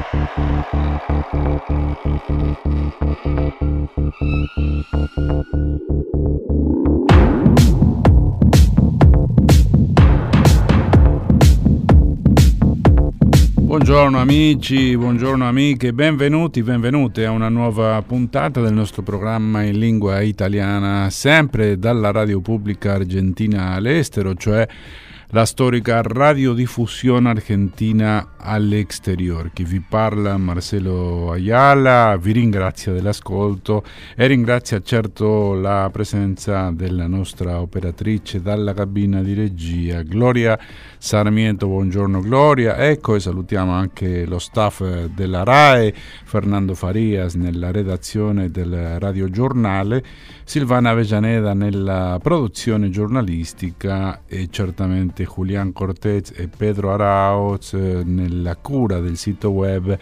Buongiorno amici, buongiorno amiche, benvenute a una nuova puntata del nostro programma in lingua italiana, sempre dalla Radio Pubblica Argentina all'estero, cioè la storica radiodiffusione argentina all'exterior. Chi vi parla, Marcelo Ayala, vi ringrazia dell'ascolto e ringrazia certo la presenza della nostra operatrice dalla cabina di regia, Gloria Sarmiento. Buongiorno Gloria, ecco, e salutiamo anche lo staff della RAE, Fernando Farias nella redazione del radiogiornale, Silvana Avellaneda nella produzione giornalistica e certamente Julián Cortez e Pedro Araoz nella cura del sito web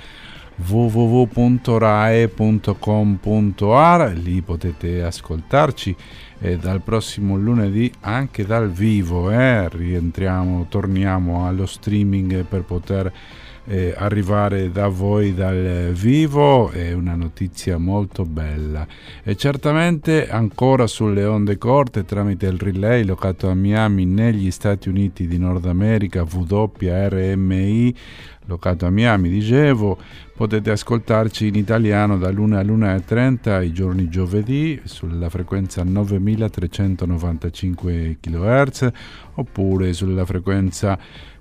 www.rae.com.ar. Lì potete ascoltarci dal prossimo lunedì anche dal vivo, torniamo allo streaming per poter arrivare da voi dal vivo. È una notizia molto bella e certamente ancora sulle onde corte tramite il relay locato a Miami negli Stati Uniti di Nord America, WRMI locato a Miami, dicevo, potete ascoltarci in italiano dall'1 all'1:30 i giorni giovedì sulla frequenza 9395 kHz oppure sulla frequenza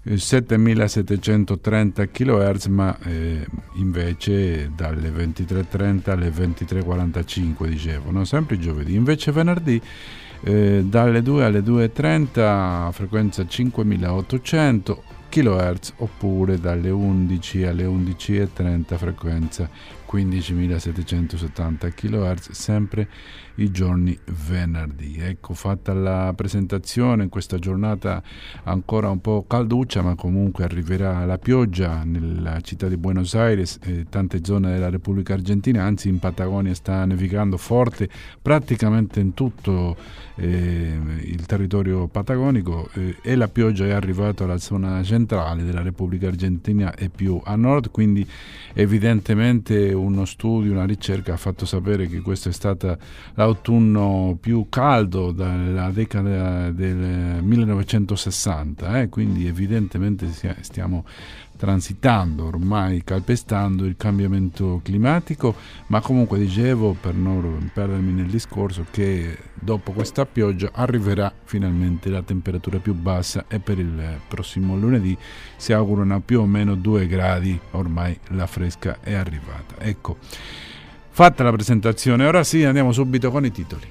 7730 kHz, ma invece dalle 23:30 alle 23:45, dicevo, no? Sempre i giovedì. Invece venerdì dalle 2 alle 2:30 frequenza 5800 kHz oppure dalle 11 alle 11:30 frequenza 15.770 kHz, sempre i giorni venerdì. Ecco, fatta la presentazione, in questa giornata ancora un po' calduccia, ma comunque arriverà la pioggia nella città di Buenos Aires e tante zone della Repubblica Argentina, anzi in Patagonia sta nevicando forte praticamente in tutto il territorio patagonico e la pioggia è arrivata alla zona centrale della Repubblica Argentina e più a nord, quindi evidentemente uno studio, una ricerca ha fatto sapere che questo è stato l'autunno più caldo dalla decada del 1960, quindi evidentemente stiamo transitando, ormai calpestando il cambiamento climatico, ma comunque dicevo, per non perdermi nel discorso, che dopo questa pioggia arriverà finalmente la temperatura più bassa e per il prossimo lunedì si augurano più o meno 2 gradi, ormai la fresca è arrivata. Ecco, fatta la presentazione, ora sì, andiamo subito con i titoli.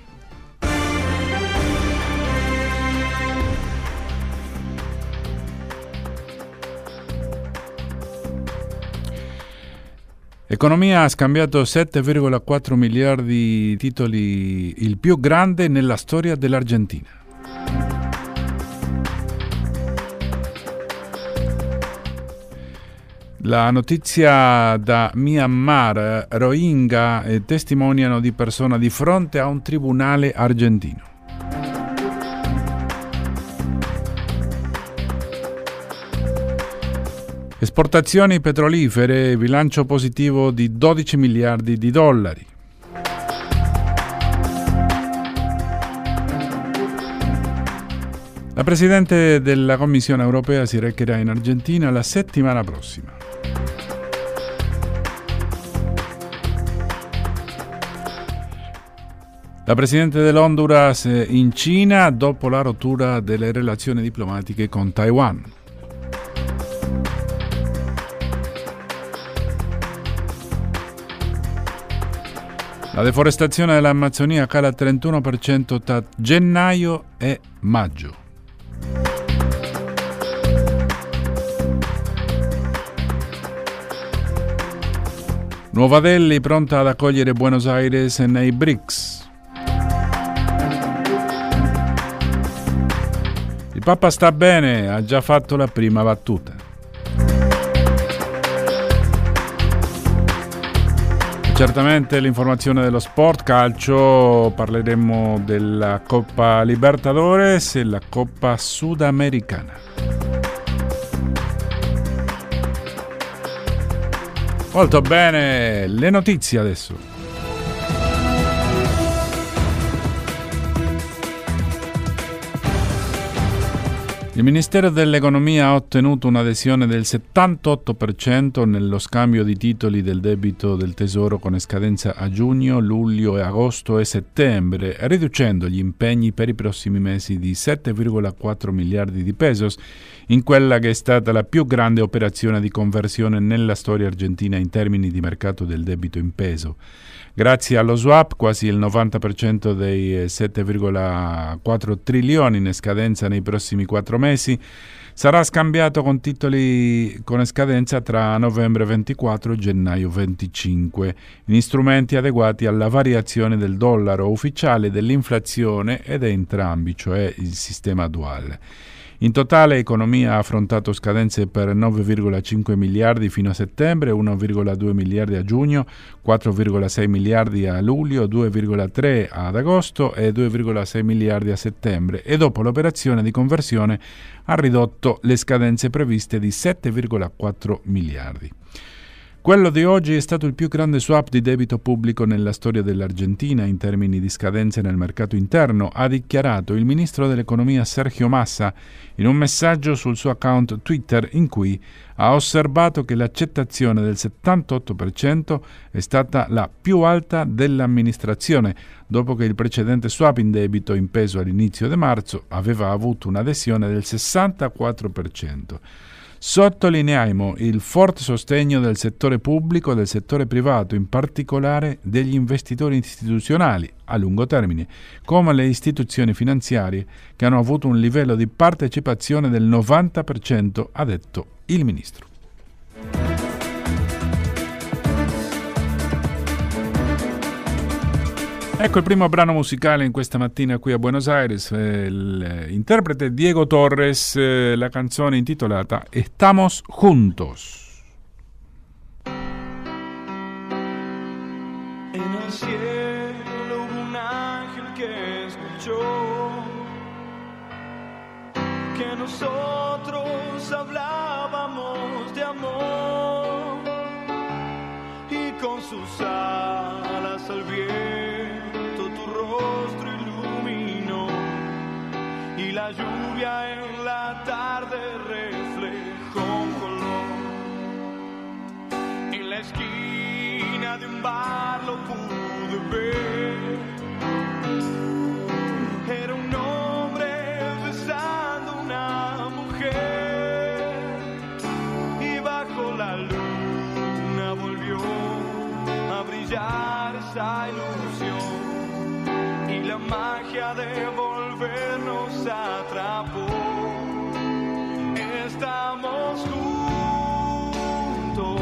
Economia ha scambiato 7,4 miliardi di titoli, il più grande nella storia dell'Argentina. La notizia da Myanmar, Rohingya testimoniano di persona di fronte a un tribunale argentino. Esportazioni petrolifere, bilancio positivo di 12 miliardi di dollari. La Presidente della Commissione europea si recherà in Argentina la settimana prossima. La Presidente dell'Honduras in Cina dopo la rottura delle relazioni diplomatiche con Taiwan. La deforestazione dell'Amazzonia cala al 31% tra gennaio e maggio. Nuova Delhi pronta ad accogliere Buenos Aires nei BRICS. Il Papa sta bene, ha già fatto la prima battuta. Certamente l'informazione dello sport calcio, parleremo della Coppa Libertadores e la Coppa Sudamericana. Molto bene, le notizie adesso. Il Ministero dell'Economia ha ottenuto un'adesione del 78% nello scambio di titoli del debito del Tesoro con scadenza a giugno, luglio, agosto e settembre, riducendo gli impegni per i prossimi mesi di 7,4 miliardi di pesos in quella che è stata la più grande operazione di conversione nella storia argentina in termini di mercato del debito in peso. Grazie allo swap, quasi il 90% dei 7,4 trilioni in scadenza nei prossimi 4 mesi sarà scambiato con titoli con scadenza tra novembre 24 e gennaio 25, in strumenti adeguati alla variazione del dollaro ufficiale, dell'inflazione ed entrambi, cioè il sistema duale. In totale l'economia ha affrontato scadenze per 9,5 miliardi fino a settembre, 1,2 miliardi a giugno, 4,6 miliardi a luglio, 2,3 ad agosto e 2,6 miliardi a settembre, e dopo l'operazione di conversione ha ridotto le scadenze previste di 7,4 miliardi. Quello di oggi è stato il più grande swap di debito pubblico nella storia dell'Argentina in termini di scadenze nel mercato interno, ha dichiarato il ministro dell'economia Sergio Massa in un messaggio sul suo account Twitter, in cui ha osservato che l'accettazione del 78% è stata la più alta dell'amministrazione, dopo che il precedente swap in debito in peso all'inizio di marzo aveva avuto un'adesione del 64%. Sottolineiamo il forte sostegno del settore pubblico e del settore privato, in particolare degli investitori istituzionali a lungo termine, come le istituzioni finanziarie, che hanno avuto un livello di partecipazione del 90%, ha detto il ministro. Ecco il primo brano musicale in questa mattina qui a Buenos Aires, l'interprete Diego Torres, la canzone intitolata Estamos Juntos. En el cielo hubo un ángel que escuchó que nosotros hablábamos de amor y con sus alas al viento tu rostro iluminó y la lluvia en la tarde reflejó un color. En la esquina de un bar lo pude ver, era un hombre besando una mujer y bajo la luna volvió a brillar esa ilusión y la magia de volvernos atrapó. Estamos juntos,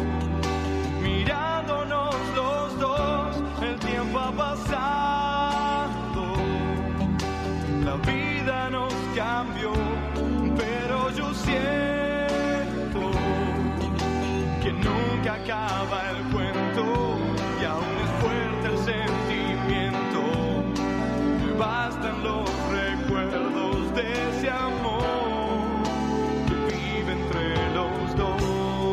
mirándonos los dos, el tiempo ha pasado, la vida nos cambió, pero yo siento que nunca acaba el cuento y aún es fuerte el sentimiento. Me bastan los recuerdos de ese amor que vive entre los dos.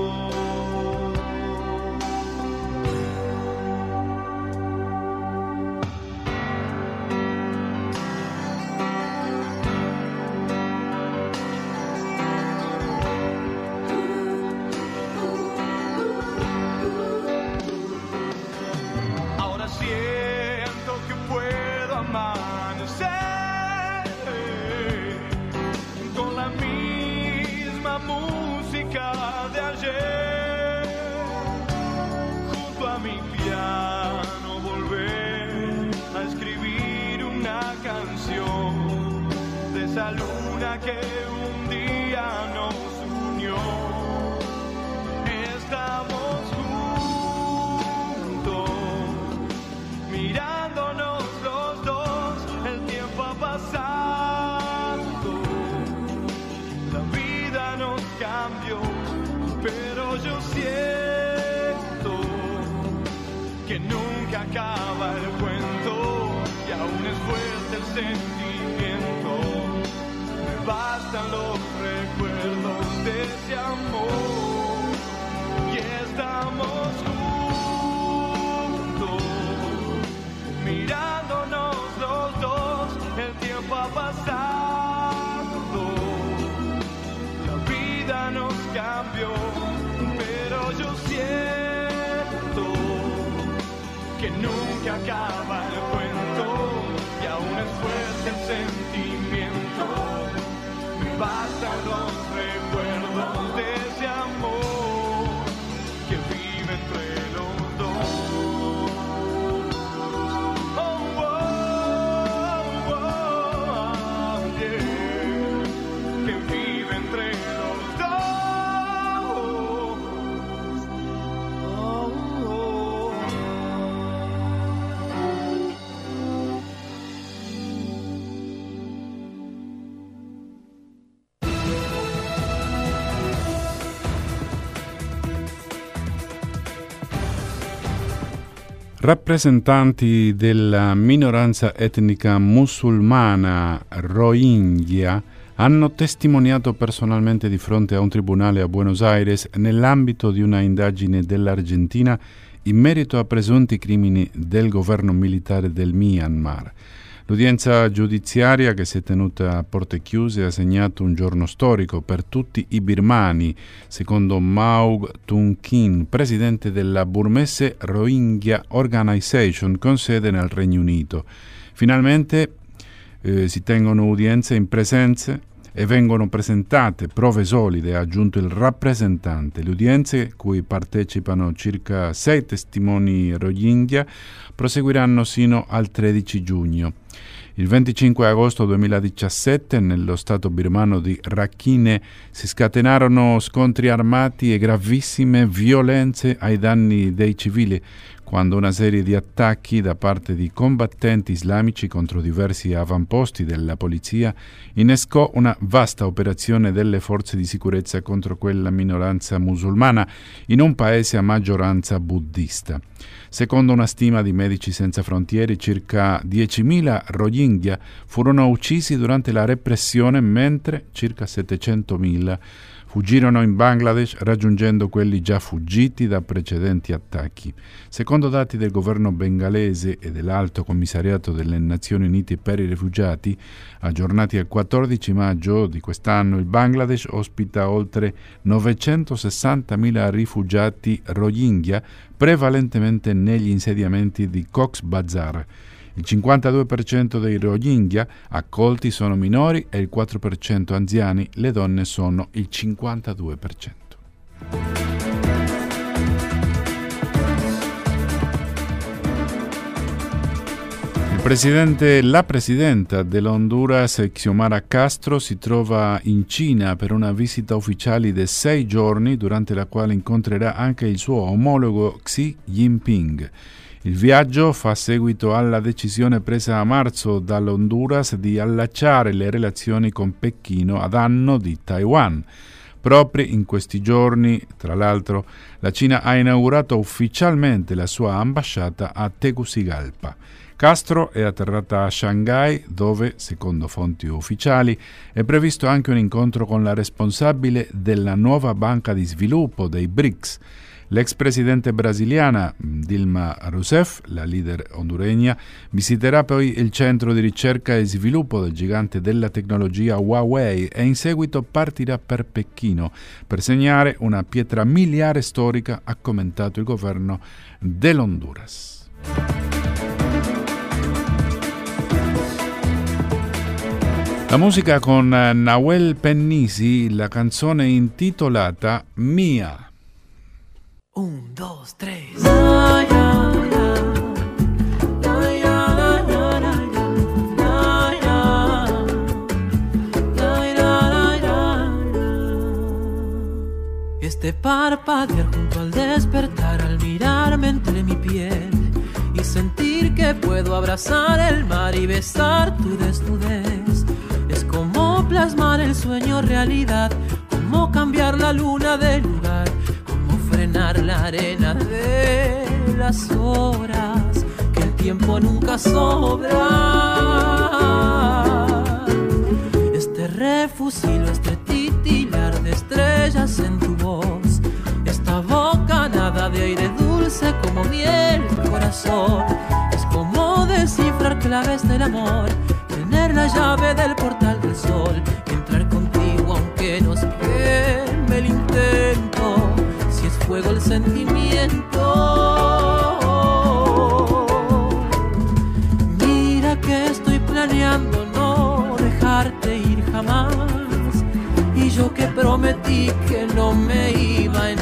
Ahora siento que puedo amanecer con la misma música de ayer, junto a mi piano volver a escribir una canción de esa luna que un día nos unió. Estamos juntos, mirándonos los dos, el tiempo ha pasado, la vida nos cambió, pero yo siento que nunca acaba el cuento y aún es fuerte el sentimiento. Me bastan los recuerdos de ese amor y estamos cambio, pero yo siento que nunca acaba el cuento y aún es fuerte el sentimiento. Me bastan los recuerdos de ese amor que vive entre los dos. Oh, oh, oh, yeah. Que vive entre los dos. Oh, oh. Rappresentanti della minoranza etnica musulmana Rohingya hanno testimoniato personalmente di fronte a un tribunale a Buenos Aires nell'ambito di una indagine dell'Argentina in merito a presunti crimini del governo militare del Myanmar. L'udienza giudiziaria, che si è tenuta a porte chiuse, ha segnato un giorno storico per tutti i birmani, secondo Maung Tung Kin, presidente della Burmese Rohingya Organization con sede nel Regno Unito. Finalmente si tengono udienze in presenza e vengono presentate prove solide, ha aggiunto il rappresentante. Le udienze, cui partecipano circa 6 testimoni Rohingya, proseguiranno sino al 13 giugno. Il 25 agosto 2017 nello stato birmano di Rakhine si scatenarono scontri armati e gravissime violenze ai danni dei civili, quando una serie di attacchi da parte di combattenti islamici contro diversi avamposti della polizia innescò una vasta operazione delle forze di sicurezza contro quella minoranza musulmana in un paese a maggioranza buddista. Secondo una stima di Medici Senza Frontiere, circa 10.000 Rohingya furono uccisi durante la repressione, mentre circa 700.000 fuggirono in Bangladesh, raggiungendo quelli già fuggiti da precedenti attacchi. Secondo dati del governo bengalese e dell'Alto Commissariato delle Nazioni Unite per i Rifugiati, aggiornati al 14 maggio di quest'anno, il Bangladesh ospita oltre 960.000 rifugiati Rohingya, prevalentemente negli insediamenti di Cox's Bazar. Il 52% dei Rohingya accolti sono minori e il 4% anziani, le donne sono il 52%. La presidenta dell'Honduras, Xiomara Castro, si trova in Cina per una visita ufficiale di 6 giorni, durante la quale incontrerà anche il suo omologo Xi Jinping. Il viaggio fa seguito alla decisione presa a marzo dall'Honduras di allacciare le relazioni con Pechino a danno di Taiwan. Proprio in questi giorni, tra l'altro, la Cina ha inaugurato ufficialmente la sua ambasciata a Tegucigalpa. Castro è atterrata a Shanghai, dove, secondo fonti ufficiali, è previsto anche un incontro con la responsabile della nuova banca di sviluppo dei BRICS. L'ex presidente brasiliana Dilma Rousseff, la leader honduregna, visiterà poi il centro di ricerca e sviluppo del gigante della tecnologia Huawei e in seguito partirà per Pechino per segnare una pietra miliare storica, ha commentato il governo dell'Honduras. La musica con Nahuel Pennisi, la canzone intitolata Mia. 1, 2, 3. Este parpadear junto al despertar, al mirarme entre mi piel y sentir que puedo abrazar el mar y besar tu desnudez. Es como plasmar el sueño realidad, como cambiar la luna de lugar, frenar la arena de las horas, que el tiempo nunca sobra. Este refusilo, este titilar de estrellas en tu voz, esta bocanada de aire dulce como miel en tu corazón, es como descifrar claves del amor, tener la llave del portal del sol, entrar contigo aunque nos queme el intento. fuego el sentimiento. Mira que estoy planeando no dejarte ir jamás, y yo que prometí que no me iba a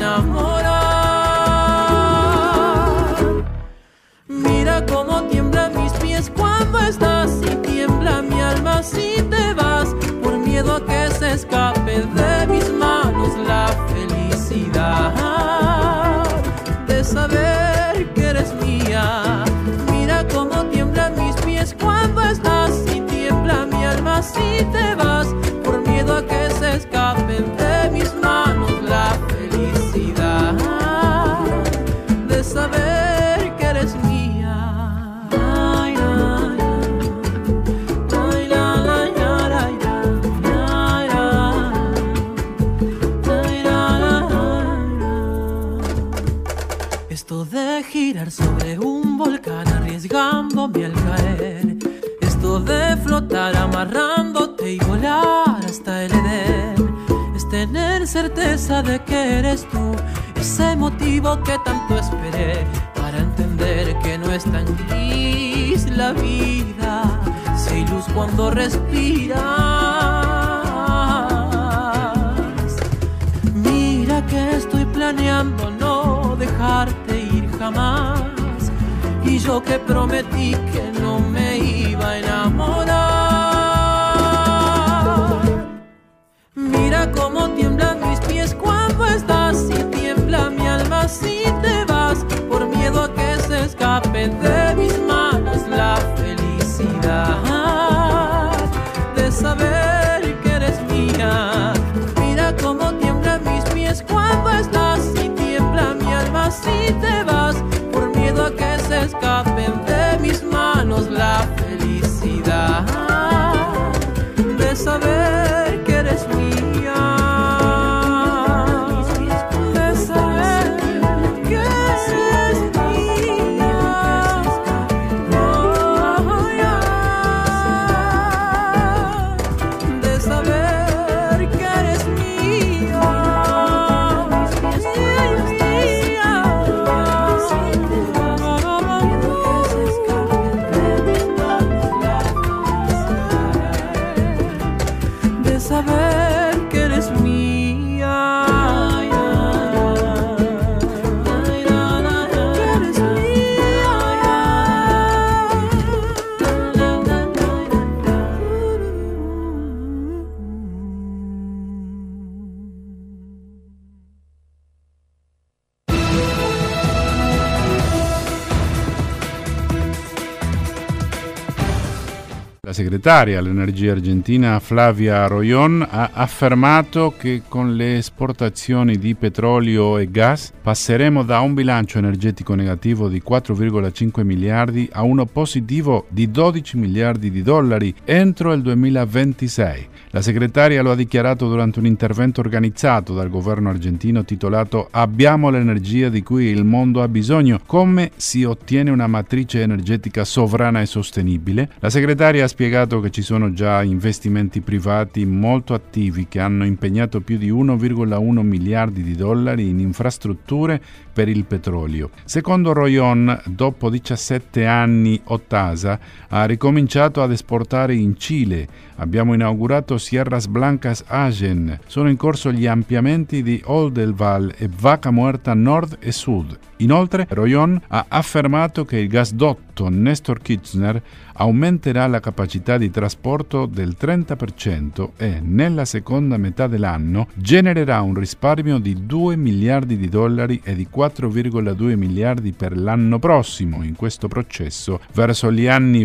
enamorar. Mira cómo tiemblan mis pies cuando estás y tiembla mi alma si te vas, por miedo a que se escape de mis manos la felicidad de saber que eres mía. Mira cómo tiemblan mis pies cuando estás y tiembla mi alma si te vas, por miedo a que se escape de mis manos la felicidad de saber que eres mía. Esto de girar sobre un volcán arriesgándome al caer, esto de flotar amarrándote y volar hasta el Edén, es tener certeza de que eres tú, ese motivo que tanto esperé para entender que no es tan gris la vida, si hay luz cuando respiras. Mira que estoy planeando no dejarte ir jamás, y yo que prometí que no me iba a enamorar. Mira cómo tiemblan mis pies cuando estás y tiembla mi alma si te vas, por miedo a que se escape de mis manos la felicidad de saber que eres mía. Mira cómo tiemblan mis pies cuando estás y tiembla mi alma si te vas, por miedo a que se escapen de mis manos la felicidad de saber que eres mía. De saber que eres mía. Oh, yeah. De saber que eres mía. De saber que eres mía. La segretaria all'energia argentina Flavia Royon ha affermato che con le esportazioni di petrolio e gas passeremo da un bilancio energetico negativo di 4,5 miliardi a uno positivo di 12 miliardi di dollari entro il 2026. La segretaria lo ha dichiarato durante un intervento organizzato dal governo argentino titolato "Abbiamo l'energia di cui il mondo ha bisogno, come si ottiene una matrice energetica sovrana e sostenibile". La segretaria ha spiegato che ci sono già investimenti privati molto attivi che hanno impegnato più di 1,1 miliardi di dollari in infrastrutture per il petrolio. Secondo Royon, dopo 17 anni Ottasa ha ricominciato ad esportare in Cile. Abbiamo inaugurato Sierras Blancas Agen. Sono in corso gli ampliamenti di Oldelval e Vaca Muerta Nord e Sud. Inoltre, Royon ha affermato che il gasdotto Néstor Kirchner aumenterà la capacità di trasporto del 30% e, nella seconda metà dell'anno, genererà un risparmio di 2 miliardi di dollari e di 4,2 miliardi per l'anno prossimo in questo processo. Verso gli anni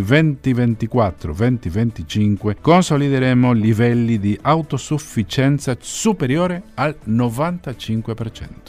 2024-2025 consolideremo livelli di autosufficienza superiore al 95%.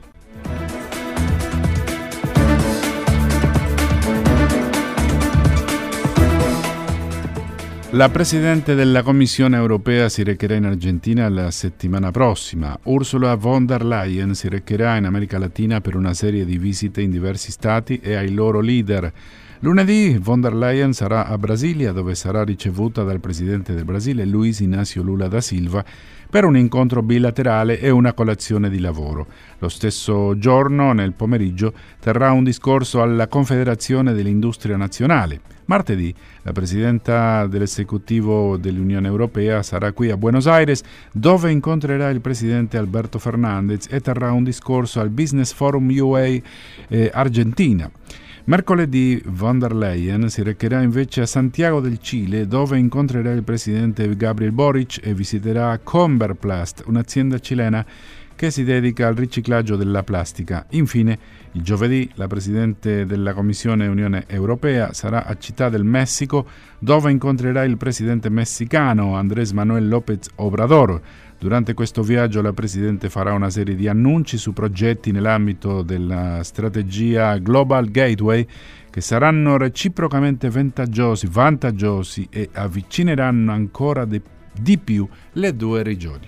La Presidente della Commissione europea si recherà in Argentina la settimana prossima. Ursula von der Leyen si recherà in America Latina per una serie di visite in diversi stati e ai loro leader. Lunedì von der Leyen sarà a Brasilia, dove sarà ricevuta dal presidente del Brasile Luiz Inácio Lula da Silva per un incontro bilaterale e una colazione di lavoro. Lo stesso giorno, nel pomeriggio, terrà un discorso alla Confederazione dell'Industria Nazionale. Martedì la presidenta dell'esecutivo dell'Unione Europea sarà qui a Buenos Aires, dove incontrerà il presidente Alberto Fernández e terrà un discorso al Business Forum UA Argentina. Mercoledì von der Leyen si recherà invece a Santiago del Cile, dove incontrerà il presidente Gabriel Boric e visiterà Comberplast, un'azienda cilena che si dedica al riciclaggio della plastica. Infine, il giovedì la presidente della Commissione Unione Europea sarà a Città del Messico, dove incontrerà il presidente messicano Andrés Manuel López Obrador. Durante questo viaggio la Presidente farà una serie di annunci su progetti nell'ambito della strategia Global Gateway che saranno reciprocamente vantaggiosi e avvicineranno ancora di più le due regioni.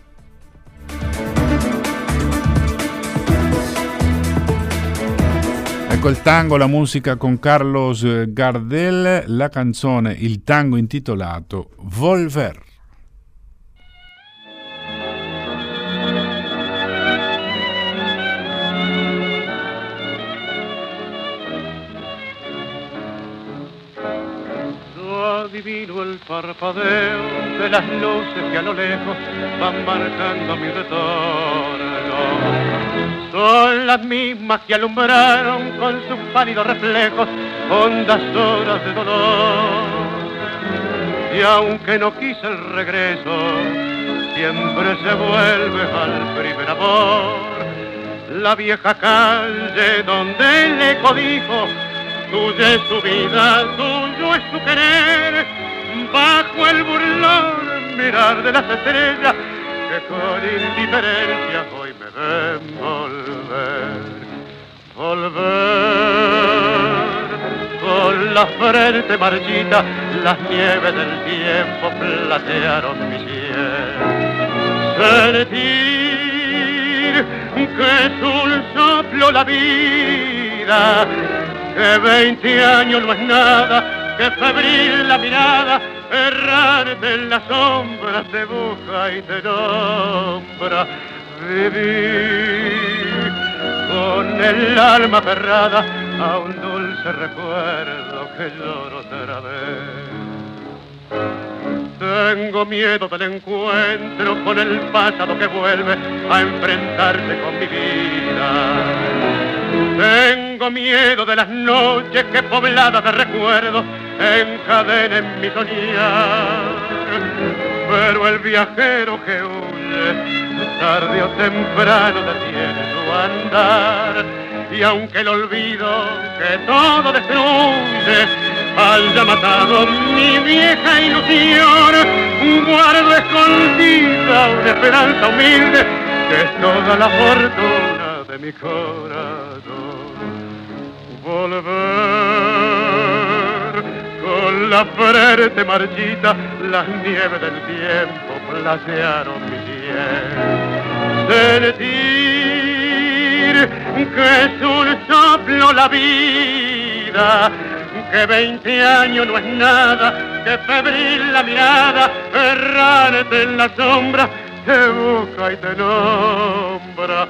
Ecco il tango, la musica con Carlos Gardel, la canzone, il tango intitolato Volver. Adivino el parpadeo de las luces que a lo lejos van marcando mi retorno. Son las mismas que alumbraron con sus pálidos reflejos hondas horas de dolor. Y aunque no quise el regreso, siempre se vuelve al primer amor. La vieja calle donde el eco dijo: tuya es su vida, tuyo es su querer, bajo el burlón mirar de las estrellas que con indiferencia hoy me ven volver. Volver con la frente marchita, las nieves del tiempo platearon mi cielo. Sentir que es un soplo la vida, que 20 años no es nada, que febril la mirada, errarte en las sombras te busca y te nombra. Vivir con el alma aferrada a un dulce recuerdo que lloro otra vez. Tengo miedo del encuentro con el pasado que vuelve a enfrentarse con mi vida. Tengo miedo de las noches que pobladas de recuerdos encadenen mi soñar. Pero el viajero que huye, tarde o temprano detiene su andar. Y aunque el olvido que todo destruye haya matado mi vieja ilusión, guardo escondida una esperanza humilde que es toda la fortuna de mi corazón. Volver con la frente marchita, las nieves del tiempo platearon mi piel. Sentir que es un soplo la vida, que 20 años no es nada, que febril la mirada, errante en la sombra, te busca y te nombra.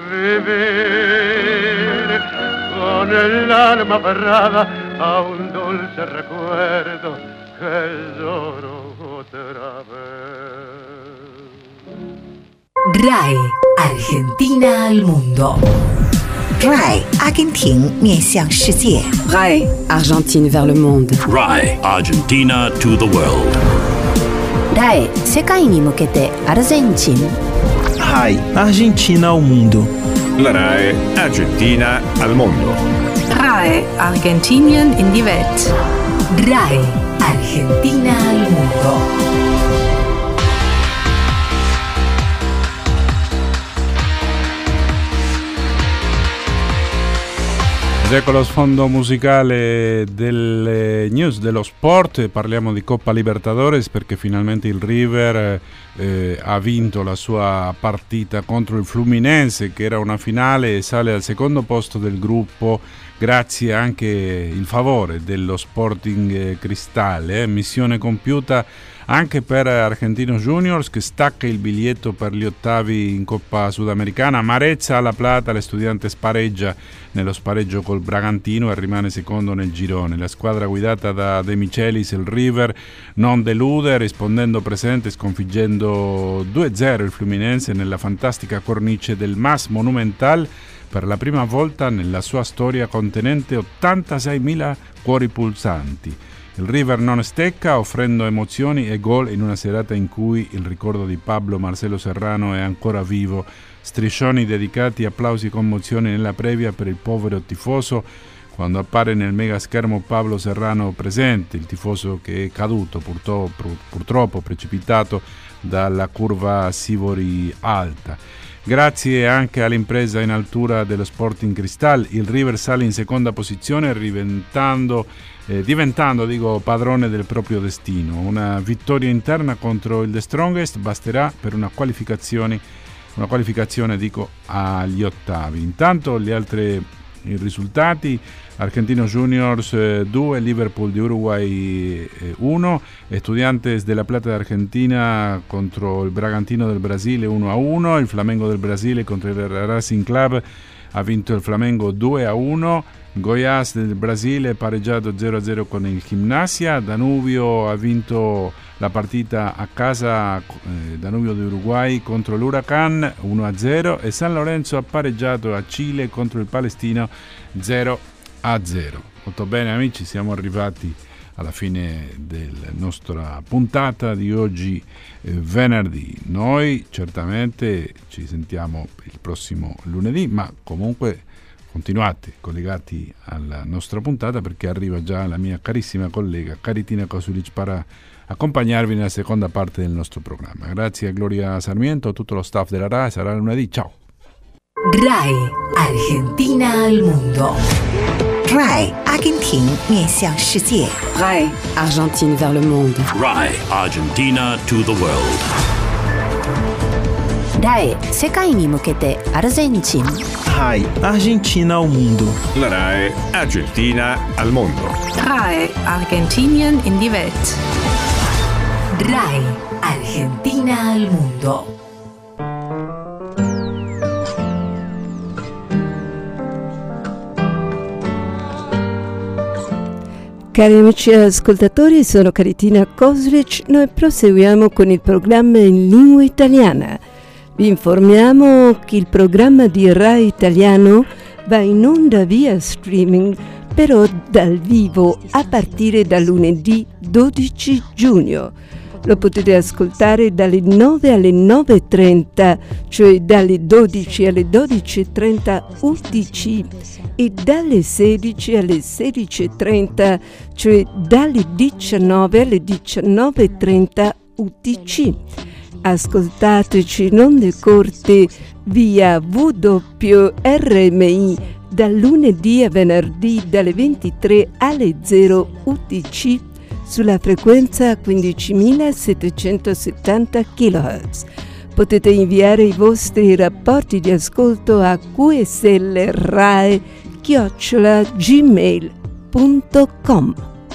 Vivir con el alma aferrada a un dulce recuerdo que lloro otra vez. RAE Argentina al mundo. RAE Argentin 面向世界。 RAE Argentine vers le monde. RAE Argentina to the world. RAE 世界に向けてアルゼンチン。 RAI Argentina al mundo. La RAE Argentina al mondo. RAE Argentinien in die Welt. RAE Argentina al mundo. Ed ecco lo sfondo musicale delle news dello sport. Parliamo di Coppa Libertadores perché finalmente il River ha vinto la sua partita contro il Fluminense, che era una finale, e sale al secondo posto del gruppo grazie anche il favore dello Sporting Cristal. Missione compiuta anche per Argentino Juniors, che stacca il biglietto per gli ottavi in Coppa Sudamericana. Marezza alla Plata, l'Estudiantes pareggia nello spareggio col Bragantino e rimane secondo nel girone. La squadra guidata da De Michelis, il River, non delude, rispondendo presente, sconfiggendo 2-0 il Fluminense nella fantastica cornice del Mas Monumental, per la prima volta nella sua storia contenente 86.000 cuori pulsanti. Il River non stecca, offrendo emozioni e gol in una serata in cui il ricordo di Pablo Marcelo Serrano è ancora vivo. Striscioni dedicati, applausi e commozioni nella previa per il povero tifoso quando appare nel mega schermo Pablo Serrano presente, il tifoso che è caduto, purtroppo precipitato dalla curva Sivori Alta. Grazie anche all'impresa in altura dello Sporting Cristal, il River sale in seconda posizione diventando padrone del proprio destino. Una vittoria interna contro il The Strongest basterà per una qualificazione agli ottavi. Intanto gli altri risultati: Argentino Juniors 2, Liverpool di Uruguay 1, Estudiantes de La Plata de Argentina contro il Bragantino del Brasile 1-1, il Flamengo del Brasile contro il Racing Club ha vinto il Flamengo 2-1, Goiás del Brasile pareggiato 0-0 con il Gimnasia, Danubio ha vinto la partita a casa, Danubio di Uruguay contro l'Huracan 1-0, e San Lorenzo ha pareggiato a Cile contro il Palestino 0-0. Molto bene amici, siamo arrivati alla fine della nostra puntata di oggi, venerdì. Noi certamente ci sentiamo il prossimo lunedì, ma comunque continuate collegati alla nostra puntata perché arriva già la mia carissima collega Caritina Kosulic per accompagnarvi nella seconda parte del nostro programma. Grazie a Gloria Sarmiento, a tutto lo staff della RAI, sarà lunedì, ciao. RAI Argentina al mondo. RAI Argentina 面向世界。 RAI Argentine vers le monde. RAI Argentina to the world. RAI 世界に向けてアルゼンチン。 RAI Argentina al mondo. La RAI Argentina al mondo. RAI Argentinien in die Welt. RAI Argentina al mondo. Cari amici ascoltatori, sono Caritina Kosulic. Noi proseguiamo con il programma in lingua italiana. Vi informiamo che il programma di RAI Italiano va in onda via streaming, però dal vivo a partire da lunedì 12 giugno. Lo potete ascoltare dalle 9 alle 9.30, cioè dalle 12 alle 12.30 UTC, e dalle 16 alle 16.30, cioè dalle 19 alle 19.30 UTC. Ascoltateci in onde corte via WRMI dal lunedì a venerdì dalle 23 alle 0 UTC sulla frequenza 15.770 kHz. Potete inviare i vostri rapporti di ascolto a qslrai@gmail.com.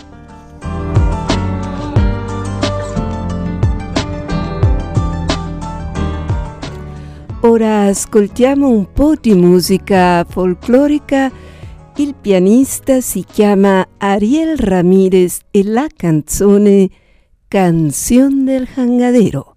Ora ascoltiamo un po' di musica folclorica. Il pianista si chiama Ariel Ramírez e la canzone Canción del Jangadero.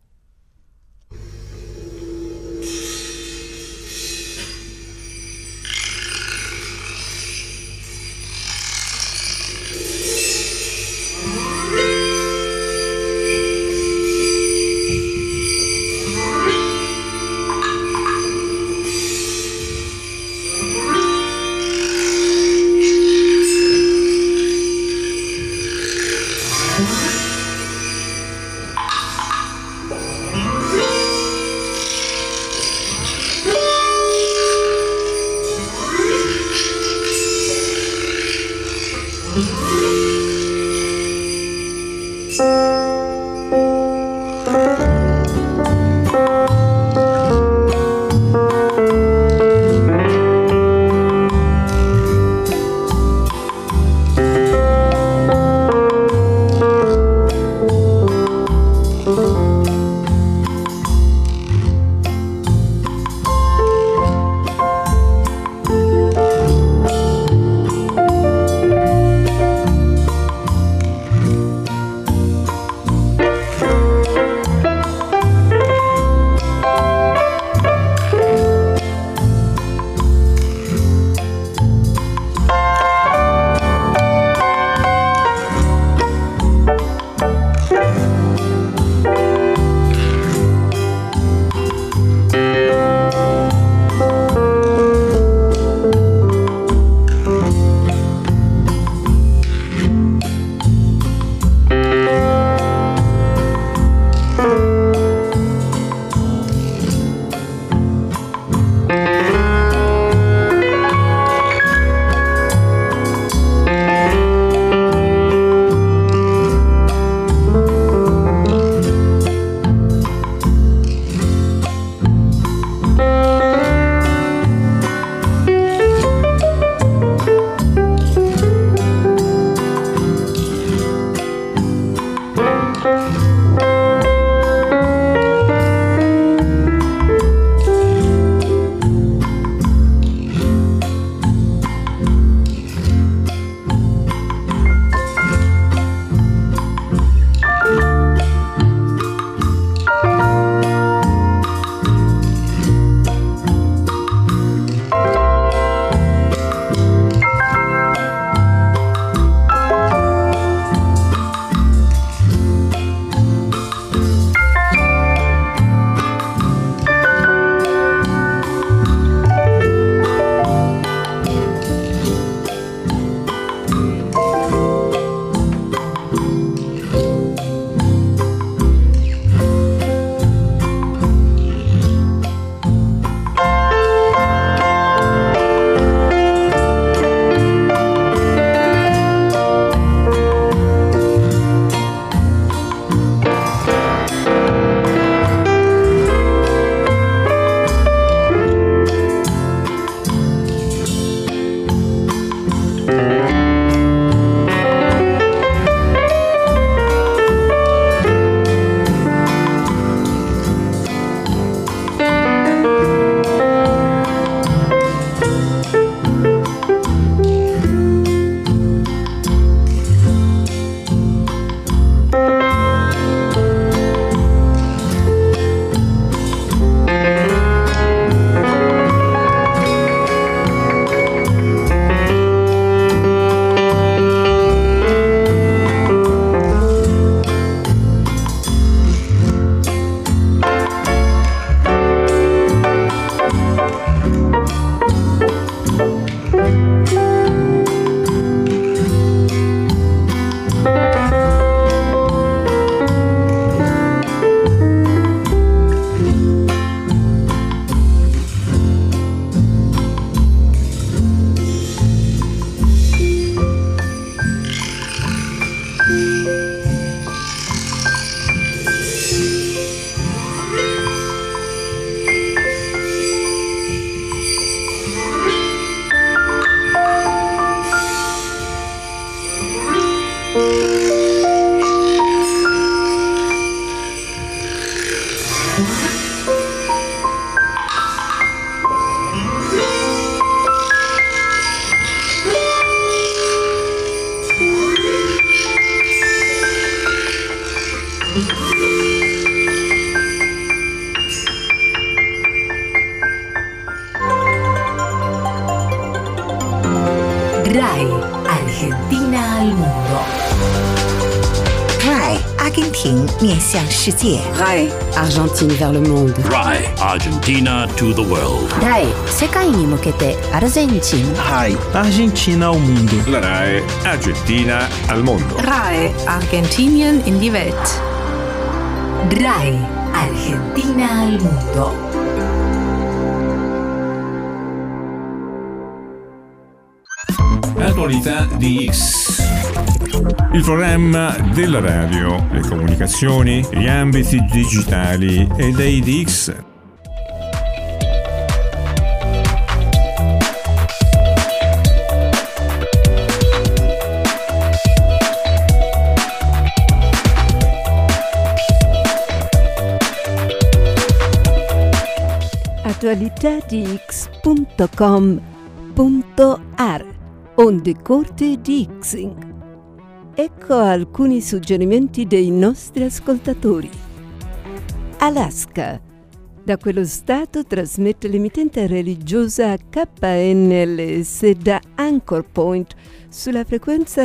RAI Argentina al mondo. RAI 阿根廷面向世界。 RAI Argentine vers le monde. RAI Argentina to the world. RAI 世界に向けてアルゼンチン。 RAI Argentina al mondo. La RAI Argentina al mondo. RAI Argentinien in die Welt. RAI Argentina al mondo. Attualità DX. Il programma della radio, le comunicazioni, gli ambiti digitali e dei DX. attualitadx.com.ar Onde corte di Xing. Ecco alcuni suggerimenti dei nostri ascoltatori. Alaska. Da quello stato trasmette l'emittente religiosa KNLS da Anchor Point sulla frequenza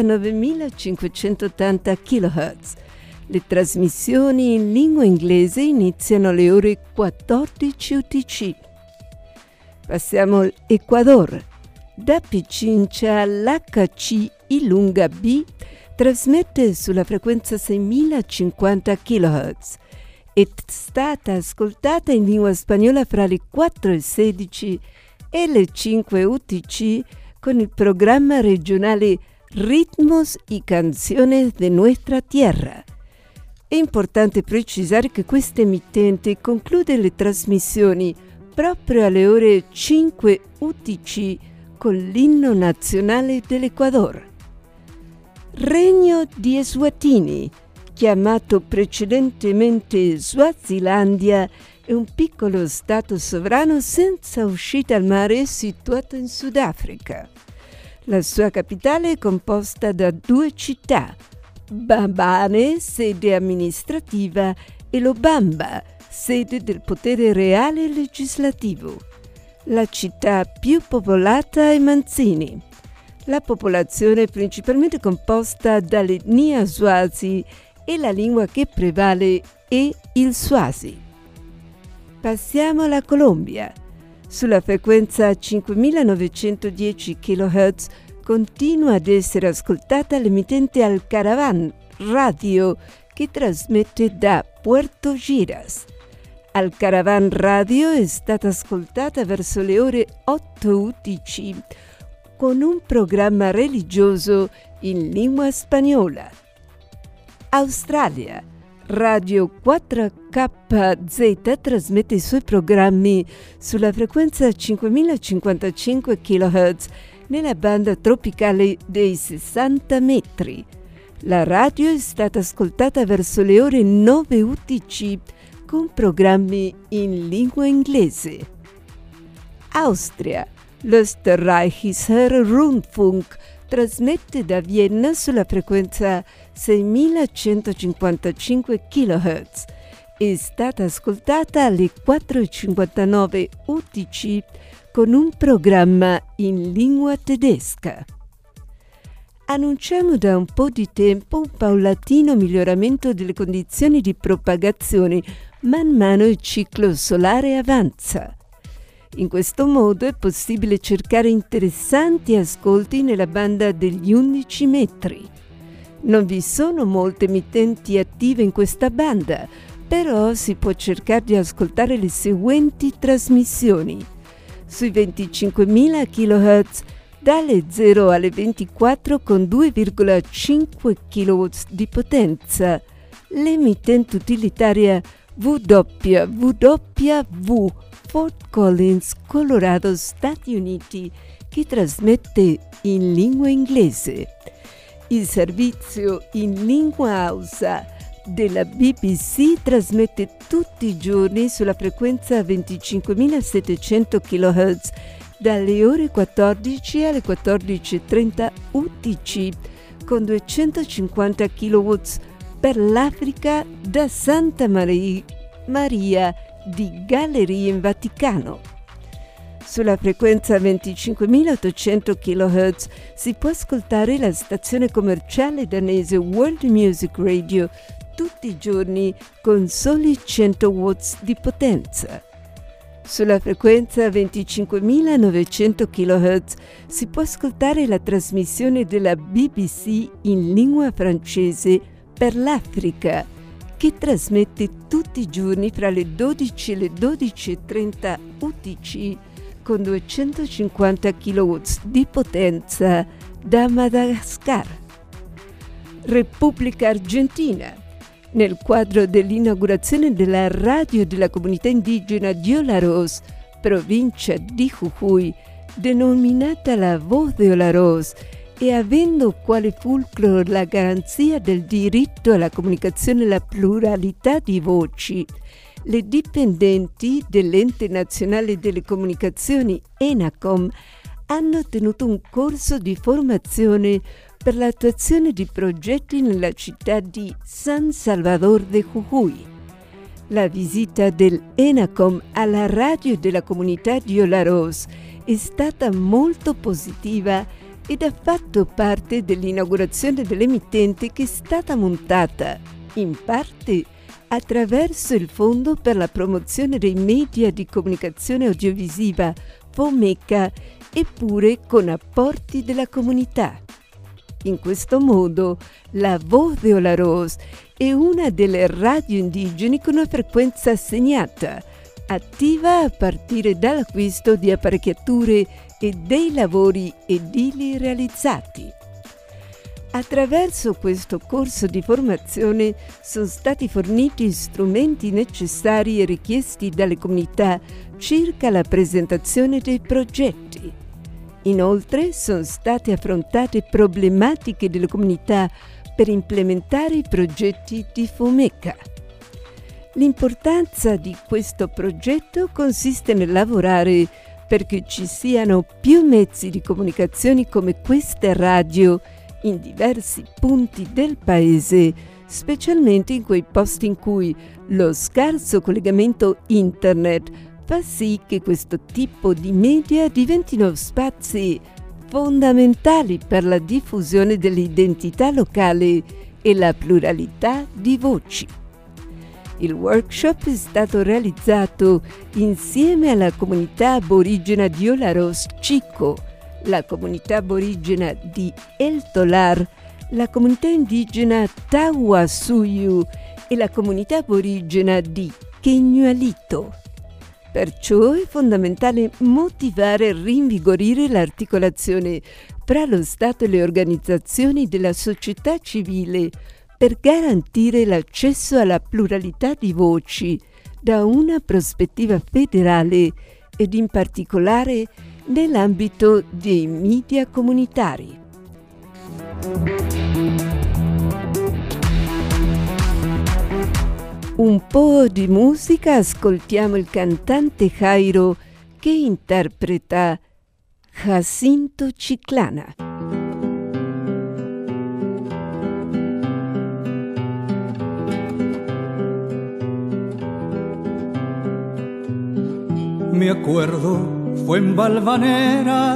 9580 kHz. Le trasmissioni in lingua inglese iniziano alle ore 14 UTC. Passiamo all'Ecuador. Da Pichincha l'HC Ilunga B trasmette sulla frequenza 6050 kHz. È stata ascoltata in lingua spagnola fra le 4:16 e le 5 UTC con il programma regionale Ritmos y Canciones de Nuestra Tierra. È importante precisare che questa emittente conclude le trasmissioni proprio alle ore 5 UTC con l'inno nazionale dell'Ecuador. Regno di Eswatini, chiamato precedentemente Swazilandia, è un piccolo stato sovrano senza uscita al mare situato in Sudafrica. La sua capitale è composta da 2 città, Mbabane, sede amministrativa, e Lobamba, sede del potere reale e legislativo. La città più popolata è Manzini. La popolazione è principalmente composta dall'etnia Swazi e la lingua che prevale è il Swazi. Passiamo alla Colombia. Sulla frequenza 5910 kHz continua ad essere ascoltata l'emittente Alcaravan Radio che trasmette da Puerto Giras. Alcaravan Radio è stata ascoltata verso le ore 8 UTC con un programma religioso in lingua spagnola. Australia. Radio 4KZ trasmette i suoi programmi sulla frequenza 5055 kHz nella banda tropicale dei 60 metri. La radio è stata ascoltata verso le ore 9 UTC con programmi in lingua inglese. Austria. L'Österreichischer Rundfunk trasmette da Vienna sulla frequenza 6155 kHz. È stata ascoltata alle 4:59 UTC con un programma in lingua tedesca. Annunciamo da un po' di tempo un paulatino miglioramento delle condizioni di propagazione man mano il ciclo solare avanza. In questo modo è possibile cercare interessanti ascolti nella banda degli 11 metri. Non vi sono molte emittenti attive in questa banda, però si può cercare di ascoltare le seguenti trasmissioni. Sui 25.000 kHz dalle 0 alle 24 con 2,5 kW di potenza, l'emittente utilitaria WWW Fort Collins, Colorado, Stati Uniti, che trasmette in lingua inglese. Il servizio in lingua hausa della BBC trasmette tutti i giorni sulla frequenza 25.700 kHz dalle ore 14 alle 14:30 UTC con 250 kW per l'Africa da Santa Maria di Galleria in Vaticano. Sulla frequenza 25.800 kHz si può ascoltare la stazione commerciale danese World Music Radio tutti i giorni con soli 100 watts di potenza. Sulla frequenza 25.900 kHz si può ascoltare la trasmissione della BBC in lingua francese per l'Africa, che trasmette tutti i giorni fra le 12 e le 12.30 UTC con 250 kW di potenza da Madagascar. Repubblica Argentina. Nel quadro dell'inaugurazione della radio della comunità indigena di Olaroz, provincia di Jujuy, denominata la Voz de Olaroz, e avendo quale fulcro la garanzia del diritto alla comunicazione e alla pluralità di voci, le dipendenti dell'Ente Nazionale delle Comunicazioni ENACOM hanno tenuto un corso di formazione per l'attuazione di progetti nella città di San Salvador de Jujuy. La visita dell'ENACOM alla radio della comunità di Olaroz è stata molto positiva ed ha fatto parte dell'inaugurazione dell'emittente, che è stata montata in parte attraverso il Fondo per la promozione dei media di comunicazione audiovisiva FOMECA, eppure con apporti della comunità. In questo modo la Voz de Olaroz è una delle radio indigene con una frequenza assegnata, attiva a partire dall'acquisto di apparecchiature e dei lavori edili realizzati. Attraverso questo corso di formazione sono stati forniti strumenti necessari e richiesti dalle comunità circa la presentazione dei progetti. Inoltre sono state affrontate problematiche delle comunità per implementare i progetti di FOMECA. L'importanza di questo progetto consiste nel lavorare perché ci siano più mezzi di comunicazione come queste radio in diversi punti del paese, specialmente in quei posti in cui lo scarso collegamento internet fa sì che questo tipo di media diventino spazi fondamentali per la diffusione dell'identità locale e la pluralità di voci. Il workshop è stato realizzato insieme alla comunità aborigena di Olaroz Chico, la comunità aborigena di El Tolar, la comunità indigena Tahuasuyu e la comunità aborigena di Queñualito. Perciò è fondamentale motivare e rinvigorire l'articolazione tra lo Stato e le organizzazioni della società civile per garantire l'accesso alla pluralità di voci da una prospettiva federale ed in particolare nell'ambito dei media comunitari. Un po' di musica, ascoltiamo il cantante Jairo che interpreta Jacinto Chiclana. Me acuerdo, fue en Valvanera,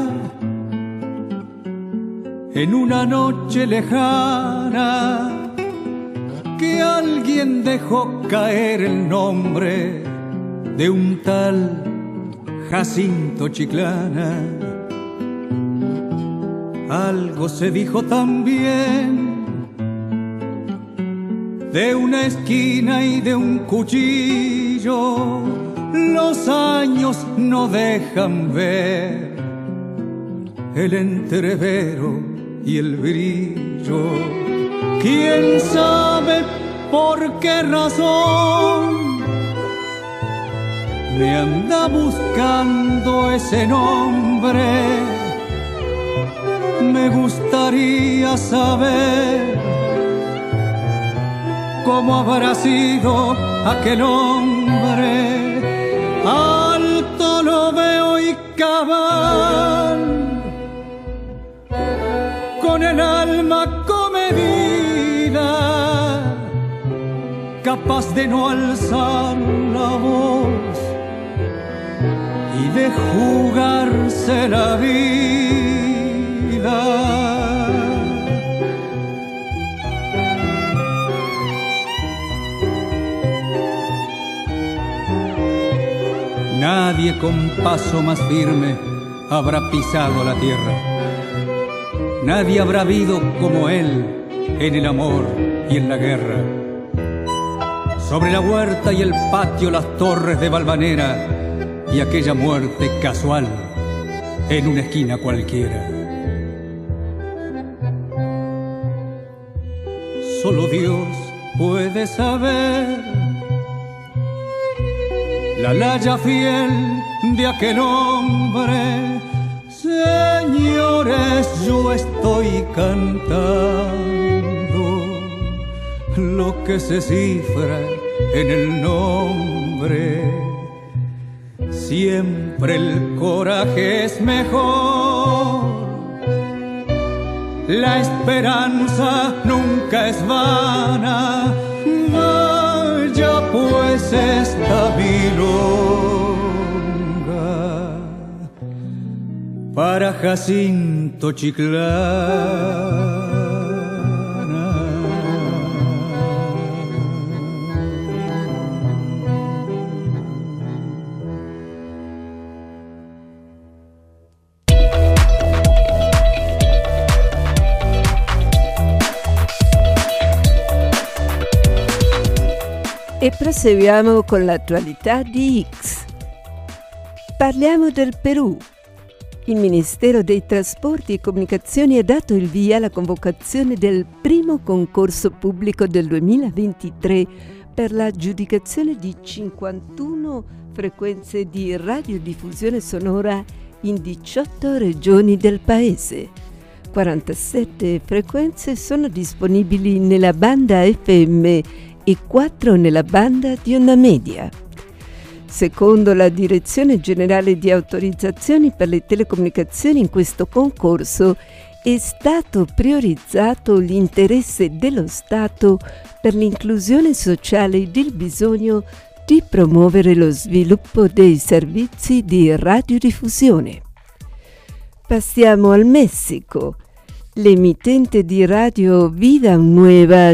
en una noche lejana, que alguien dejó caer el nombre de un tal Jacinto Chiclana. Algo se dijo también de una esquina y de un cuchillo. Los años no dejan ver el entrevero y el brillo. ¿Quién sabe por qué razón me anda buscando ese nombre? Me gustaría saber cómo habrá sido aquel hombre. Alto lo veo y cabal, con el alma comedida, capaz de no alzar la voz y de jugarse la vida. Nadie con paso más firme habrá pisado la tierra. Nadie habrá habido como él en el amor y en la guerra. Sobre la huerta y el patio, las torres de Valvanera y aquella muerte casual en una esquina cualquiera. Solo Dios puede saber la laya fiel de aquel hombre. Señores, yo estoy cantando lo que se cifra en el nombre. Siempre el coraje es mejor, la esperanza nunca es vana. Vaya pues esta milonga para Jacinto Chiclana. E proseguiamo con l'attualità di X. Parliamo del Perù. Il Ministero dei Trasporti e Comunicazioni ha dato il via alla convocazione del primo concorso pubblico del 2023 per l'aggiudicazione di 51 frequenze di radiodiffusione sonora in 18 regioni del paese. 47 frequenze sono disponibili nella banda FM e 4 nella banda di onda media. Secondo la Direzione Generale di Autorizzazioni per le Telecomunicazioni, in questo concorso è stato priorizzato l'interesse dello Stato per l'inclusione sociale ed il bisogno di promuovere lo sviluppo dei servizi di radiodiffusione. Passiamo al Messico. L'emittente di radio Vida Nueva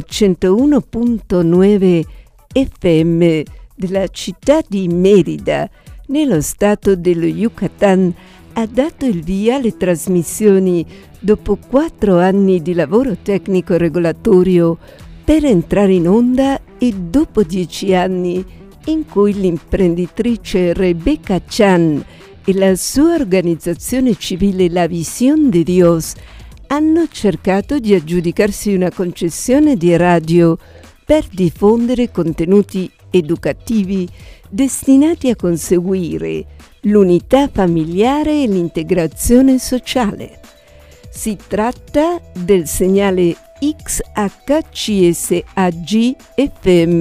101.9 FM della città di Mérida, nello stato dello Yucatan, ha dato il via alle trasmissioni dopo 4 anni di lavoro tecnico regolatorio per entrare in onda e dopo 10 anni in cui l'imprenditrice Rebecca Chan e la sua organizzazione civile La Visión de Dios hanno cercato di aggiudicarsi una concessione di radio per diffondere contenuti educativi destinati a conseguire l'unità familiare e l'integrazione sociale. Si tratta del segnale XHCSAG FM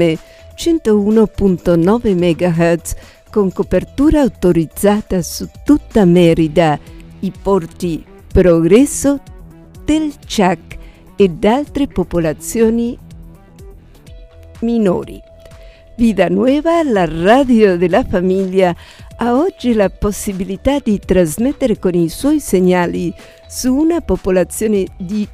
101.9 MHz con copertura autorizzata su tutta Mérida, i porti Progresso, del Chac ed altre popolazioni minori. Vida Nueva, la radio della famiglia, ha oggi la possibilità di trasmettere con i suoi segnali su una popolazione di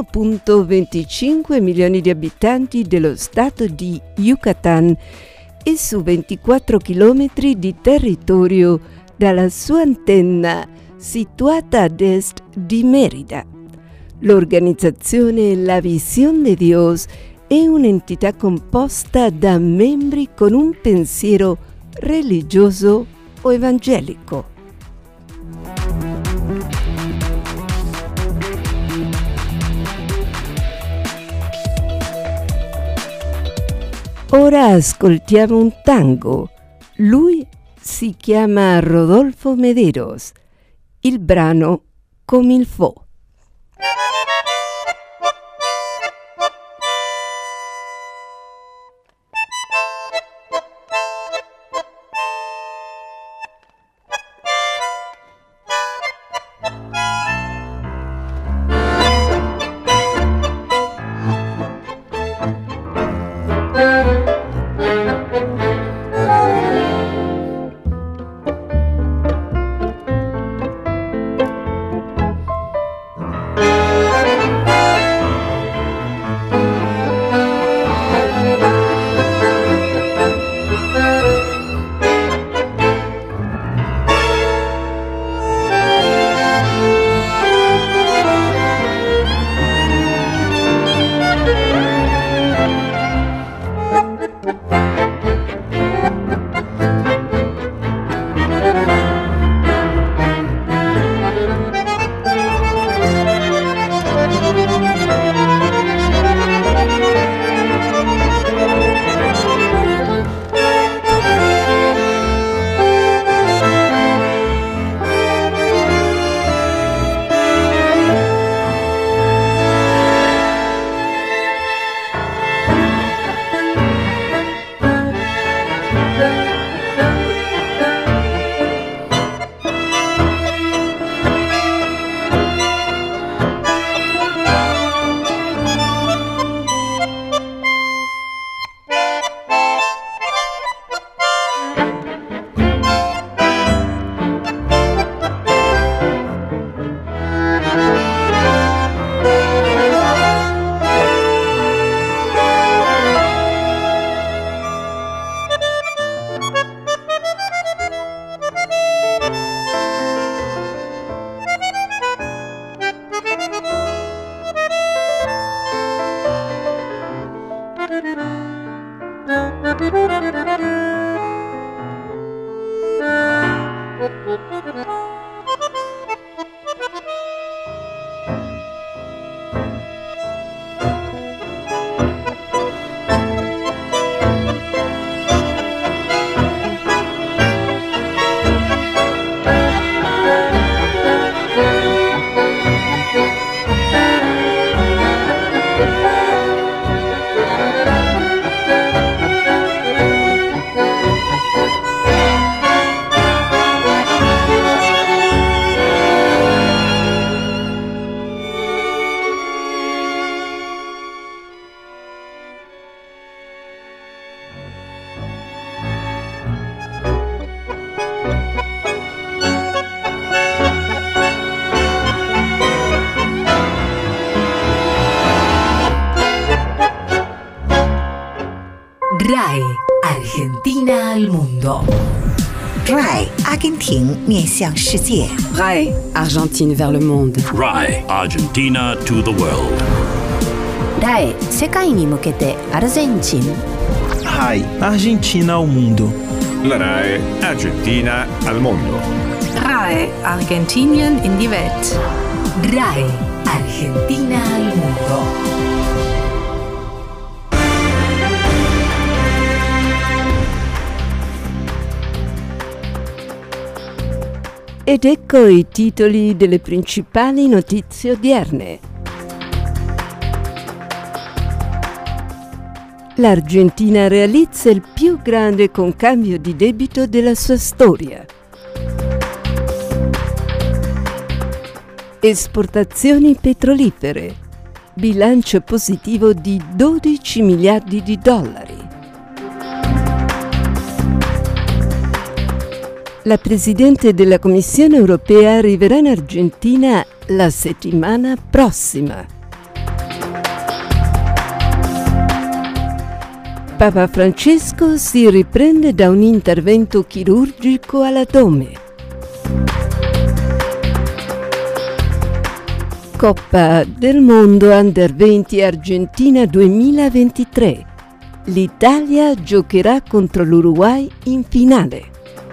1,25 milioni di abitanti dello stato di Yucatan e su 24 chilometri di territorio dalla sua antenna situata ad est di Mérida. L'organizzazione La Visión de Dios è un'entità composta da membri con un pensiero religioso o evangelico. Ora ascoltiamo un tango. Lui si chiama Rodolfo Mederos. Il brano Come il Fo. RAI Argentina al mundo. RAI 阿根廷面向世界。 RAI Argentine vers le monde. RAI Argentina to the world. RAI 世界に向けてアルゼンチン。 RAI Argentina al mundo. La RAI Argentina al mondo. RAI Argentinien in die Welt. RAI Argentina al mundo. Ed ecco i titoli delle principali notizie odierne. L'Argentina realizza il più grande concambio di debito della sua storia. Esportazioni petrolifere. Bilancio positivo di 12 miliardi di dollari. La Presidente della Commissione europea arriverà in Argentina la settimana prossima. Papa Francesco si riprende da un intervento chirurgico all'addome. Coppa del Mondo Under 20 Argentina 2023. L'Italia giocherà contro l'Uruguay in finale.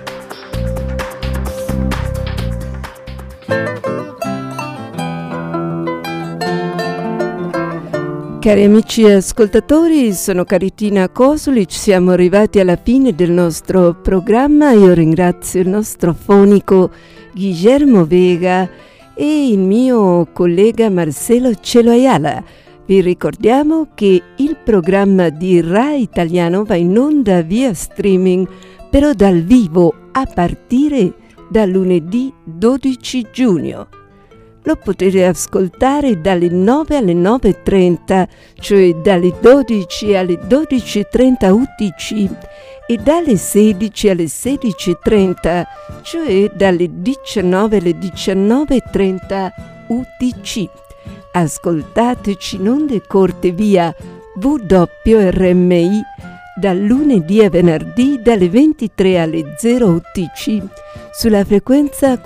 Cari amici ascoltatori, sono Caritina Kosulic, siamo arrivati alla fine del nostro programma. Io ringrazio il nostro fonico Guillermo Vega e il mio collega Marcelo Cielo Ayala. Vi ricordiamo che il programma di RAI Italiano va in onda via streaming, però dal vivo a partire da lunedì 12 giugno. Lo potete ascoltare dalle 9 alle 9.30, cioè dalle 12 alle 12.30 UTC e dalle 16 alle 16.30, cioè dalle 19 alle 19.30 UTC. Ascoltateci in onde corte via WRMI dal lunedì a venerdì dalle 23 alle 0 UTC sulla frequenza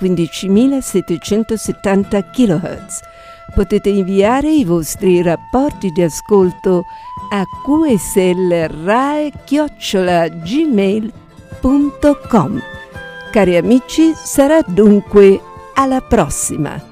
15.770 kHz. Potete inviare i vostri rapporti di ascolto a qslrae@gmail.com. Cari amici, sarà dunque alla prossima!